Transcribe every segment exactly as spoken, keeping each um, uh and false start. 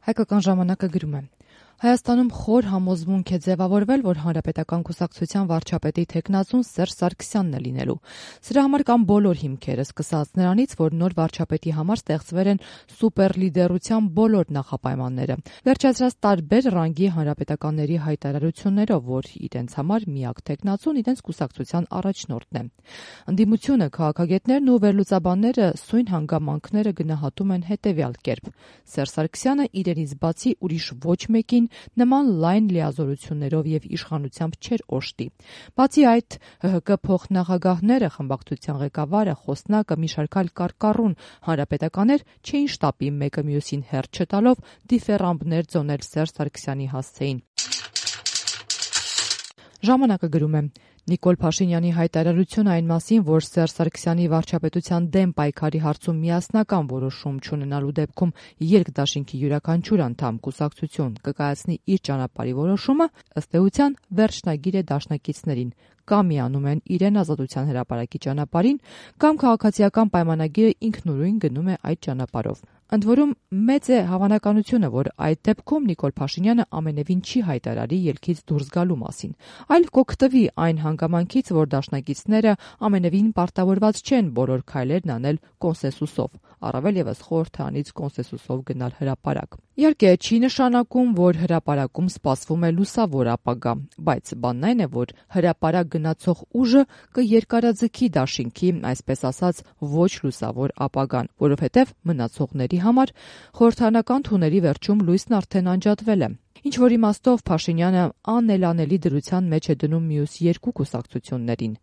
Հայկական ժամանակը գրում է. Հայաստանում խոր համոզմունք է ձևավորվել, որ Հանրապետական կուսակցության վարչապետի թեկնածուն Սերժ Սարգսյանն է լինելու։ Սրա համար կան բոլոր հիմքերը, սկսած նրանից, որ նոր վարչապետի համար ստեղծվել են սուպերլիդերության բոլոր նախապայմանները, վերջացրած տարբեր ռանգի հանրապետականների հայտարարություններով, որ իրենց համար միակ թեկնածուն իրենց կուսակցության առաջնորդն է։ Ընդդիմությունը, քաղաքագետներն ու վերլուծաբանները սույն հանգամանքները գնահատում են հետևյալ կերպ. Սերժ Սարգսյանը իրենից բացի ուրիշ ոչ մեկին նման լայն լիազորություններով եւ իշխանությամբ չէր օժտի։ Բացի այդ, ՀՀԿ փոխնախագահները, խմբակցության ղեկավարը, խոսնակը, մի շարք այլ կարկառուն հանրապետականներ չէին շտապի մեկը մյուսին հերթ չտալով դիֆերամբներ ծոնել Սերժ Սարգսյանի հասցեին։ Ժամանակը գրում է. Նիկոլ Փաշինյանի հայտարարությունը այն մասին, որ Սերժ Սարգսյանի վարչապետության դեմ պայքարի հարցում միասնական որոշում չունենալու դեպքում երկդաշինքի յուրաքանչյուր անդամ կուսակցություն կկայացնի իր ճանապարհի որոշումը, ըստ էության վերջնագիր է դաշնակիցներին, կամ միանում են իրեն Ազատության հրապարակի ճանապարհին, կամ քաղաքացիական պայմանագիրը ինքնուրույն գնում է այդ ճանապարհով։ Ընդ որում մեծ է հավանականությունը, որ այդ դեպքում Նիկոլ Փաշինյանը ամենևին չի հայտարարի ելքից դուրս գալու մասին, այլ կօգտվի այն հանգամանքից, որ դաշնակիցները ամենևին պարտավորված չեն բոլոր քայլերն անել կոնսենսուսով, առավել ևս խորհրդարանից կոնսենսուսով գնալ հրապարակ։ Իհարկե, չի նշանակում, որ հրապարակում սպասվում է լուսավոր ապագա, բայց բանն այն է, որ հրապարակ գնացող ուժը կերկարաձգի դաշինքի, այսպես ասած, ոչ լուսավոր ապագան, որովհետև մնացողների համար խորհրդարանական թունելի վերջում լույսն արդեն անջատվել է։ Ինչ որ իմաստով Փաշինյանը անելանելի դրության մեջ է դնում մյուս երկու կուսակցություններին։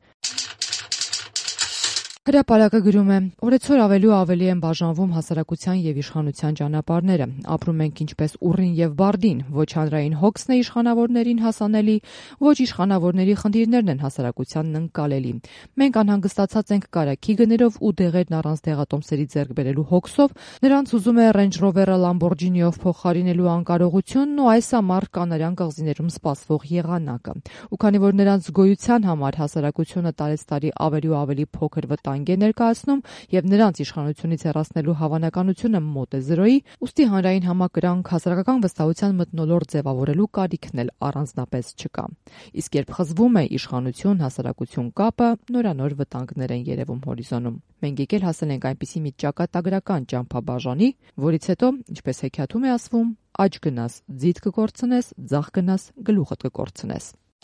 Հրապարակը գրում է. Օրեցօր ավելի ու ավելի են բաժանվում հասարակության եւ իշխանության ճանապարհները։ Ապրում ենք ինչպես ուռին եւ բարդին, ոչ հանրային հոգսն է իշխանավորներին հասանելի, ոչ իշխանավորների խնդիրներն են հասարակությանն ընկալելի։ Մենք անհանգստացած ենք կարագի գներով ու դեղերն առանց դեղատոմսերի ձեռք բերելու հոգսով, նրանց ուզում է Range Rover-ը Lamborghini-ով փոխարինելու անկարողությունն ու այս ամառ կանարյան կղզիներում սպասվող եղանակը։ Ու քանի որ նրանց գոյության համար հասարակությունը տարեցտարի ավելի ու ավելի փոքր վտանգ է ներկայացնում եւ նրանց իշխանությունից հեռացնելու հավանականությունը մոտ է զրոյի, ուստի հանրային համակրանք հասարակական վստահության մթնոլորտ ձևավորելու կարիքն էլ առանձնապես չկա։ Իսկ երբ խզվում է իշխանություն-հասարակություն կապը, նորանոր վտանգներ են երևում հորիզոնում։ Մենք եկել հասել ենք այնպիսի մի ճակատագրական ճամփաբաժանի, որից հետո, ինչպես հեքիաթում է ասվում, աջ գնաս, ձիթ կկորցնես, ձախ գնաս, գլուխդ կկորցնես։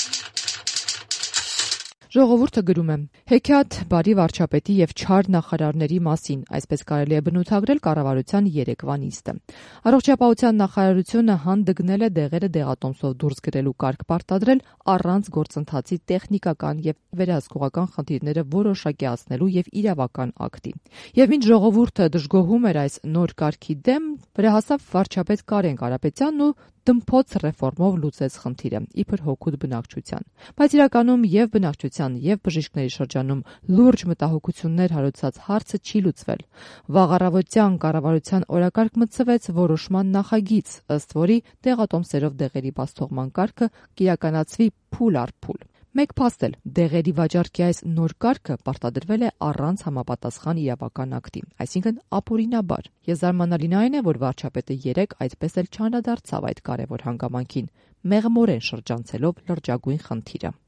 Ժողովուրդը գրում է. Հեքիաթ բարի վարչապետի եւ չար նախարարների մասին, այսպես կարելի է բնութագրել կառավարության երեկվա նիստը։ Առողջապահության նախարարությունը հանդգնել է դեղերը դեղատոմսով դուրս գրելու կարգ պարտադրել առանց գործընթացի տեխնիկական եւ վերահսկողական խնդիրները որոշակիացնելու եւ իրավական ակտի։ Եվ ինչ ժողովուրդը դժգոհում էր այս նոր կարգի դեմ, վերահասավ վարչապետ Կարեն Կարապետյանն ու դմփոց ռեֆորմով լուծեց խնդիրը, իբր հօգուտ բնակչության։ Բայց իրականում եւ բնակչության եւ բժիշկների շրջանում լուրջ մտահոգություններ հարուցած հարցը չի լուծվել։ Վաղ առավոտյան կառավարության օրակարգ մտցվեց որոշման նախագիծ, ըստ որի դեղատոմսերով դեղերի բացթողման կարգը կիրականացվի փուլ առ փուլ։ Մեկ փաստ էլ դեղերի վաճառքի այս նոր կարգը պարտադրվել է առանց համապատասխան իրավական ակտի, այսինքն ապօրինաբար։ Եվ զարմանալին այն է, որ վարչապետը երեկ այդպես էլ չանդրադարձավ այդ կարևոր հանգամանքին, մեղմորեն շրջանցելով լրջագույն խնդիրը։